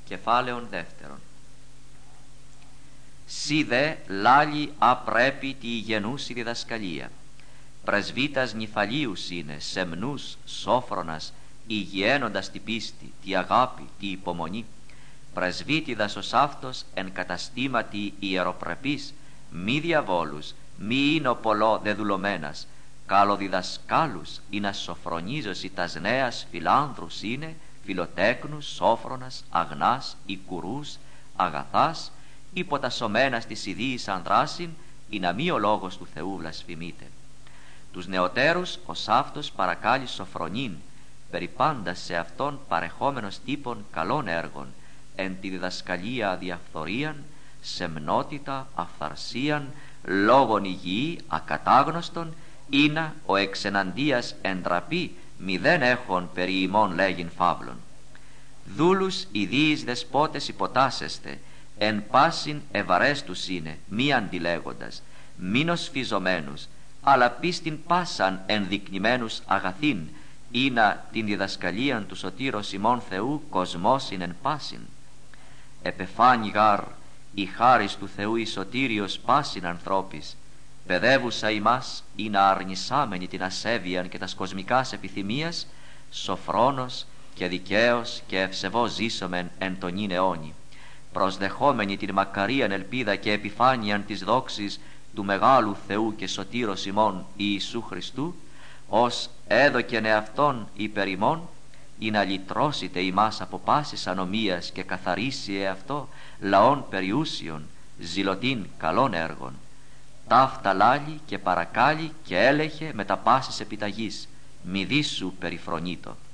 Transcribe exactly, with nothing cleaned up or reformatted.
Κεφάλαιον δεύτερον. Σι δε λάλη απρέπει τη γενούση διδασκαλία. Πρεσβύτας νυφαλίους είναι, σεμνούς, σόφρονας, υγιένοντας τη πίστη, τη αγάπη, τη υπομονή. Πρεσβύτιδας ως αυτός εν καταστήματι ιεροπρεπής, μη διαβόλους, μη είναι πολλό δεδουλωμένας, καλοδιδασκάλους, ή να σοφρονίζωση τας νέας φιλάνδρους είναι, φιλοτέκνους, σόφρονας, αγνάς, οικουρούς, αγαθάς, υποτασσομένας της ιδίης ανδράσιν, ή να μη ο λόγος του Θεού βλασφημείται. Τους νεωτέρους ως αυτός παρακάλει σοφρονήν, περιπάντας σε αυτόν παρεχόμενος τύπων καλών έργων, εν τη διδασκαλία διαφθορίαν, σεμνότητα, αυθαρσίαν, λόγων υγιή, ακατάγνωστον, ήνα ο εξεναντίας εντραπή, μηδέν έχων περί ημών λέγειν φαύλων. Δούλους ιδίης δεσπότες υποτάσσεστε, εν πάσιν ευαρέστους είναι, μη αντιλέγοντας, μην οσφιζομένους, αλλά πίστην πάσαν ενδεικνυμένους αγαθήν, ήνα την διδασκαλίαν του σωτήρος ημών Θεού κοσμόσιν εν πάσιν. Επεφάνει γάρ η χάρις του Θεού η σωτήριος πάσιν ανθρώπης, παιδεύουσα ημάς ή να αρνησάμενη την ασέβειαν και τας κοσμικάς επιθυμίας, σοφρόνος και δικαίος και ευσεβώς ζήσομεν εν τον ίν αιώνι, προσδεχόμενη την μακαρίαν ελπίδα και επιφάνειαν της δόξης του μεγάλου Θεού και σωτήρος ημών Ιησού Χριστού, ως έδωκεν εαυτόν υπερ ημών, ή να λυτρώσετε ημάς από πάσης ανομίας και καθαρίσει εαυτό λαών περιούσιων, ζηλωτήν καλών έργων. Ταύτα λάλη και παρακάλει και έλεγε με τα πάσης επιταγής, μη δίσου περιφρονείτο.